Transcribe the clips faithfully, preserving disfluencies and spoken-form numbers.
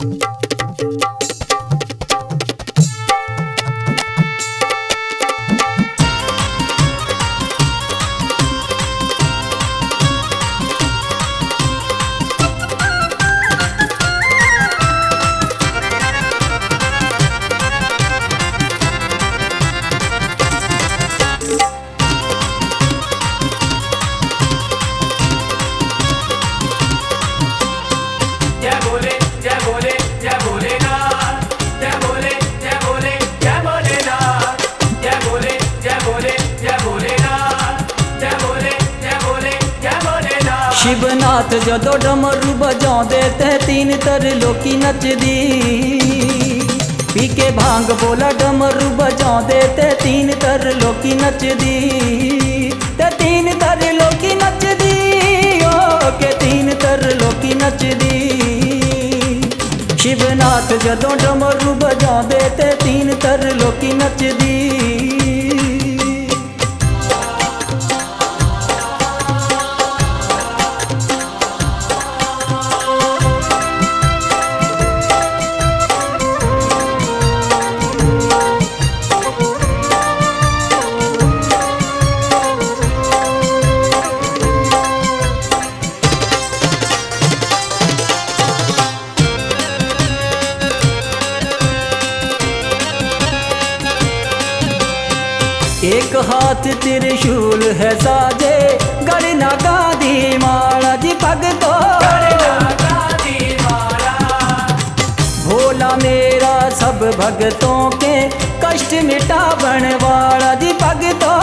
शिवनाथ जदों डमरू बजाउंदे ते तीन तर लोकी नचदी। पी के भांग बोला डमरू बजाउंदे ते तीन तर लोकी नचदी। ते तीन तर लोकी नचदी ओ के तीन तर लोकी नचदी। शिवनाथ जदों डमरू बजाउंदे ते तीन तर लोकी नचदी। एक हाथ त्रिशूल है साजे गढ़ना गांधी माला जी भगतो। भोला मेरा सब भगतों के कष्ट मिटावन वाला जी भगतो।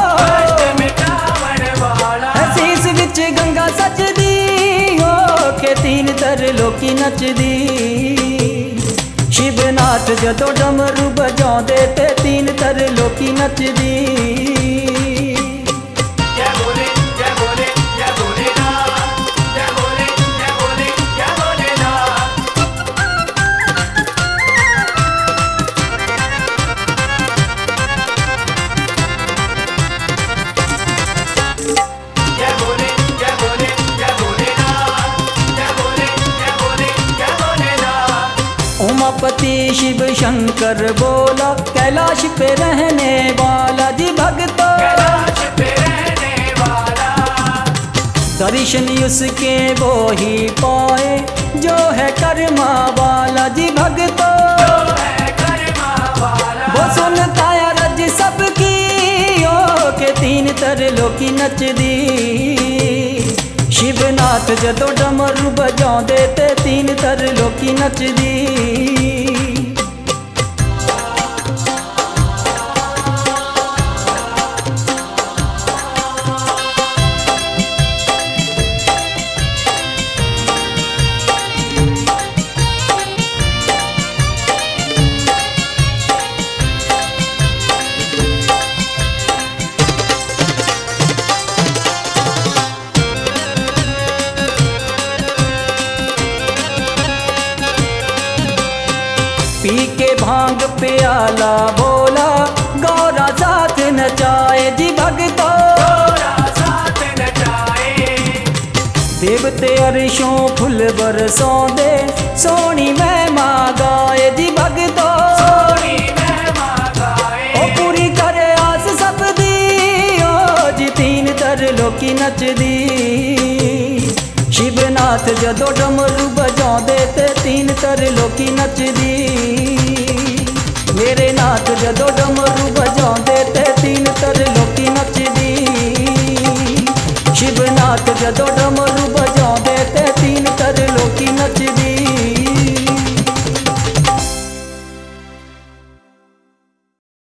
शीश विच गंगा सजदी हो के तीन तर लोकी नचदी। शिवनाथ जदों डमरू बजाउंदे ते तीन तर लोकी नचदी। जय बोले जय बोले जय भोलेनाथ, जय बोले जय बोले जय भोलेनाथ। जय बोले जय बोले जय भोलेनाथ, जय बोले जय बोले जय भोलेनाथ। उमापति शिव शंकर बोला कैलाश पे रहने वाला जी भगतो। कैलाश पे रहने वाला दर्शन उसके वो ही पाए जो है कर्मा वाला जी भगतो। जो है कर्मा वाला वो सुनता है रज सबकी ओ के तीन तर लोकी नचदी। शिवनाथ जदों डमरू बजाउंदे ते तीन तर लोकी नचदी। पी के भांग प्याला बोला गौरा साथ नचाए जी भगतो। गौरा साथ नचाए देवते अरशों फुल बरसों दे सोनी महिमा गाए जी भगतो। सोनी महिमा गाए ओ पूरी करे आस सब दी ओ जी तीन तर लोकी नचदी। शिवनाथ जदों डमरू बजाउंदे ते तीन तर लोकी नचदी। मेरे नाथ जदों डमरू बजाउंदे ते तीन तर लोकी नचदी। शिवनाथ जदों डमरू